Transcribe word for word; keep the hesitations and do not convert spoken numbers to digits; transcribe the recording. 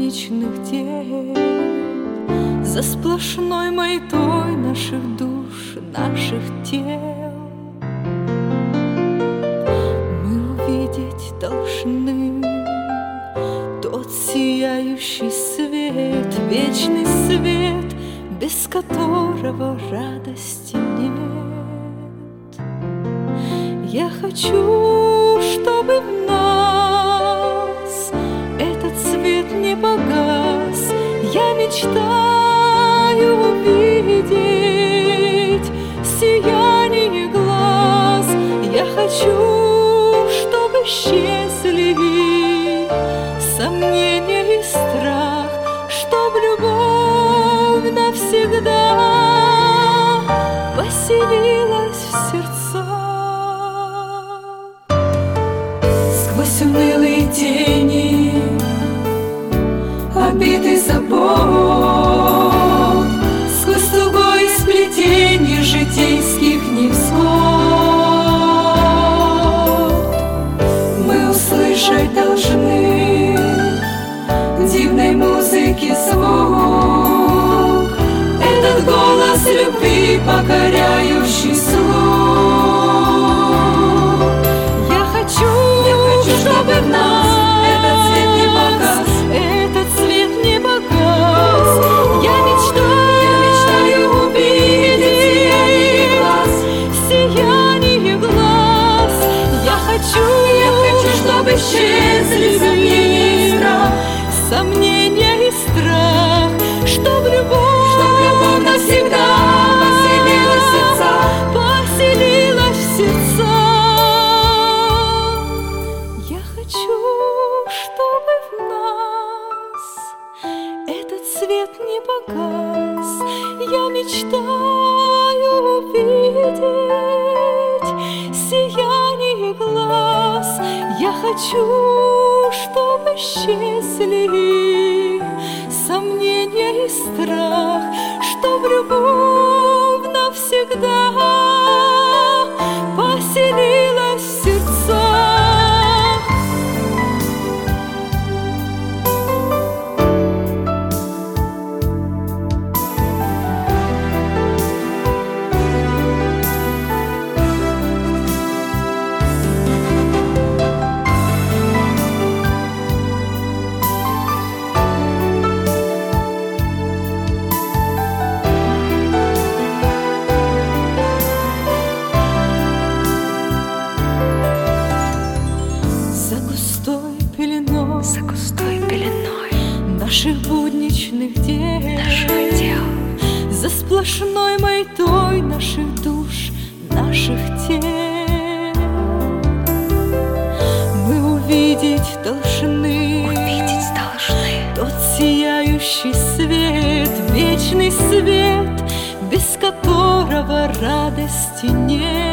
будничных дел, за сплошной маятой наших душ, наших тел. Мы увидеть должны тот сияющий свет, вечный свет, без которого радости нет. Я хочу, чтобы в нас этот свет не погас. Я мечтаю увидеть сияние глаз. Я хочу, чтобы исчезли сомнения и страх, чтоб любовь навсегда поселилась в сердцах. Сквозь унылые тени, обиды, забот, сквозь тугое сплетение житейских невзгод, мы услышать должны дивной музыки звук, этот голос любви, покоряющий слух. Я хочу, я хочу, чтобы в нас этот свет не погас, этот свет не погас. Я мечтаю, я мечтаю увидеть сияние глаз, сияние глаз. Я хочу, я хочу, чтобы исчезли сомнения и страх, сомнения и страх, чтоб любовь, чтоб любовь навсегда поселилась в сердцах, поселилась в сердцах. Я хочу, чтобы в нас этот свет не погас. Я мечтаю увидеть сияние глаз. Я хочу, чтобы исчезли сомнения и страх, чтоб любовь навсегда поселилась в сердцах. За густой пеленой наших будничных дел, наших дел, за сплошной маятой наших душ, наших тел, мы увидеть должны, увидеть должны тот сияющий свет, вечный свет, без которого радости нет.